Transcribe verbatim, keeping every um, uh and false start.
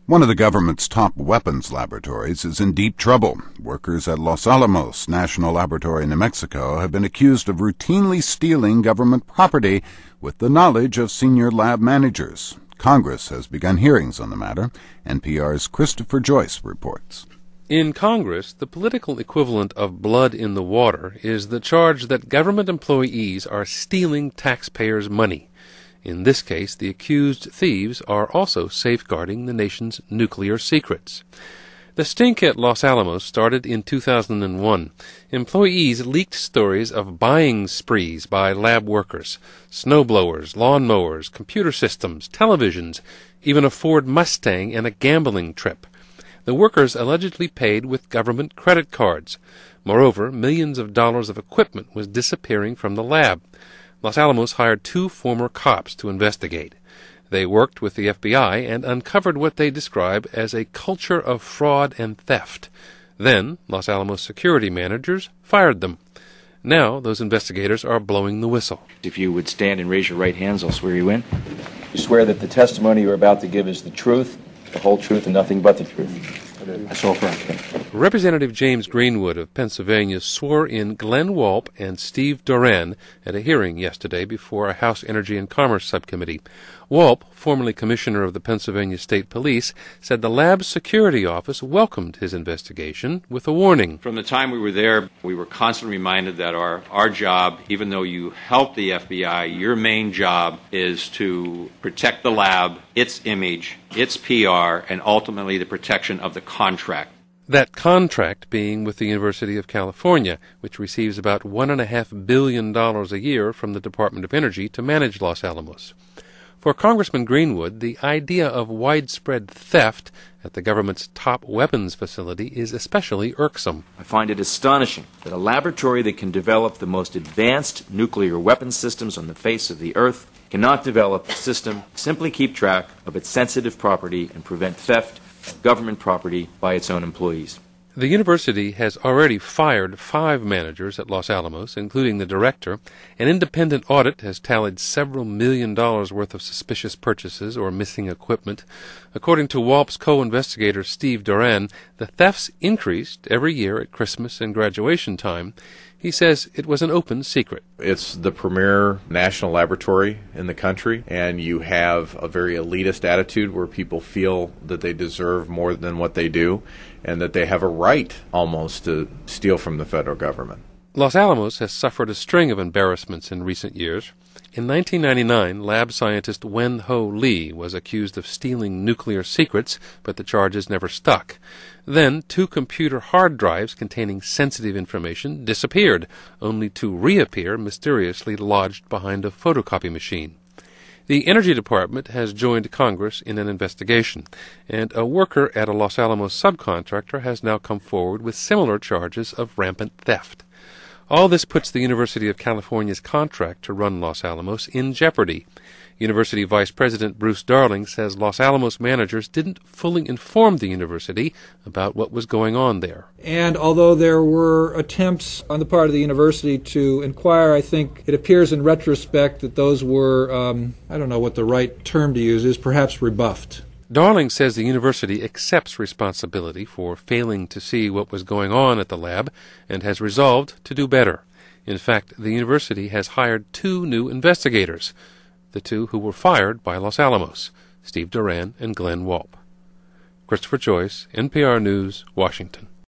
One of the government's top weapons laboratories is in deep trouble. Workers at Los Alamos National Laboratory in New Mexico have been accused of routinely stealing government property with the knowledge of senior lab managers. Congress has begun hearings on the matter. N P R's Christopher Joyce reports. In Congress, the political equivalent of blood in the water is the charge that government employees are stealing taxpayers' money. In this case, the accused thieves are also safeguarding the nation's nuclear secrets. The stink at Los Alamos started in two thousand one. Employees leaked stories of buying sprees by lab workers, snowblowers, lawnmowers, computer systems, televisions, even a Ford Mustang and a gambling trip. The workers allegedly paid with government credit cards. Moreover, millions of dollars of equipment was disappearing from the lab. Los Alamos hired two former cops to investigate. They worked with the F B I and uncovered what they describe as a culture of fraud and theft. Then, Los Alamos security managers fired them. Now, those investigators are blowing the whistle. If you would stand and raise your right hands, I'll swear you in. You swear that the testimony you're about to give is the truth, the whole truth, and nothing but the truth. I so affirm. Representative James Greenwood of Pennsylvania swore in Glenn Walp and Steve Doran at a hearing yesterday before a House Energy and Commerce subcommittee. Walp, formerly commissioner of the Pennsylvania State Police, said the lab's security office welcomed his investigation with a warning. From the time we were there, we were constantly reminded that our, our job, even though you help the F B I, your main job is to protect the lab, its image, its P R, and ultimately the protection of the contract. That contract being with the University of California, which receives about one point five billion dollars a year from the Department of Energy to manage Los Alamos. For Congressman Greenwood, the idea of widespread theft at the government's top weapons facility is especially irksome. I find it astonishing that a laboratory that can develop the most advanced nuclear weapons systems on the face of the earth cannot develop a system, simply keep track of its sensitive property and prevent theft of government property by its own employees. The university has already fired five managers at Los Alamos, including the director. An independent audit has tallied several million dollars worth of suspicious purchases or missing equipment. According to Walp's co-investigator Steve Doran, the thefts increased every year at Christmas and graduation time. He says it was an open secret. It's the premier national laboratory in the country, and you have a very elitist attitude where people feel that they deserve more than what they do, and that they have a right almost to steal from the federal government. Los Alamos has suffered a string of embarrassments in recent years. In nineteen ninety-nine, lab scientist Wen Ho Lee was accused of stealing nuclear secrets, but the charges never stuck. Then, two computer hard drives containing sensitive information disappeared, only to reappear mysteriously lodged behind a photocopy machine. The Energy Department has joined Congress in an investigation, and a worker at a Los Alamos subcontractor has now come forward with similar charges of rampant theft. All this puts the University of California's contract to run Los Alamos in jeopardy. University Vice President Bruce Darling says Los Alamos managers didn't fully inform the university about what was going on there. And although there were attempts on the part of the university to inquire, I think it appears in retrospect that those were, um, I don't know what the right term to use is, perhaps rebuffed. Darling says the university accepts responsibility for failing to see what was going on at the lab and has resolved to do better. In fact, the university has hired two new investigators, the two who were fired by Los Alamos, Steve Doran and Glenn Walp. Christopher Joyce, N P R News, Washington.